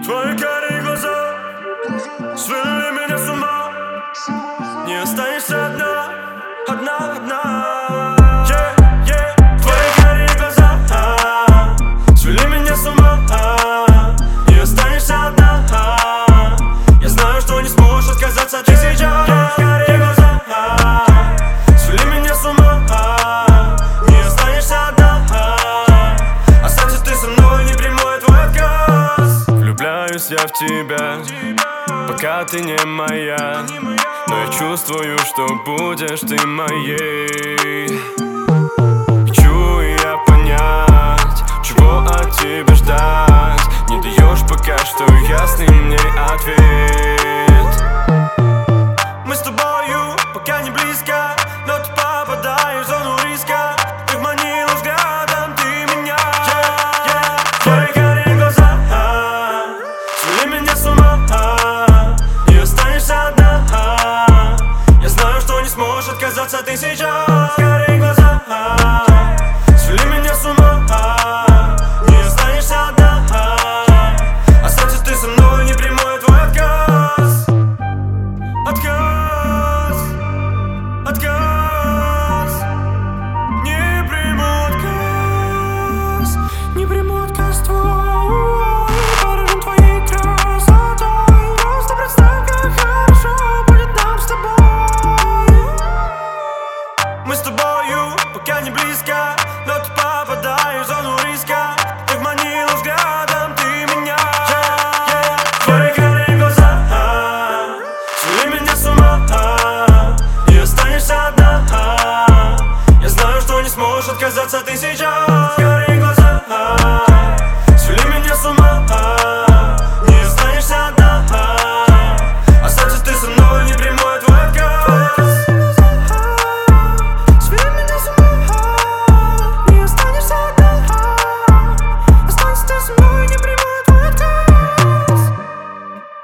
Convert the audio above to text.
Твои карие глаза свели меня с ума. Не останешься одна, одна, одна. Твои карие глаза свели меня с ума. Не останешься одна. Я знаю, что не сможешь отказаться ты сейчас. Карие глаза свели меня с ума. Не останешься одна. Останься ты со мной, не приму твой отказ. Влюбляюсь я в тебя, пока ты не моя, но я чувствую, что будешь ты моей. Хочу я понять, чего от тебя ждать. Не даешь пока что ясный мне ответ. Мы с тобою пока не близко, но ты попадаешь в зону риска. Ты манила взглядом, ты меня. Твои карие глаза свели меня с ума. Не останешься одна. Я знаю, что не сможешь отказаться ты сейчас. Карие глаза свели меня с ума. Не останешься одна. Останься ты со мной, не приму я твой отказ. Отказ, отказ. Не приму отказ. Не приму отказ твой. Поражен твоей красотой. Просто представь, как хорошо будет нам с тобой. Мы с тобою пока не близко, но ты попадаешь в зону риска. Ты манила взглядом, ты меня. Твои карие глаза свели меня с ума. Не останешься одна. Я знаю, что не сможешь отказаться ты сейчас.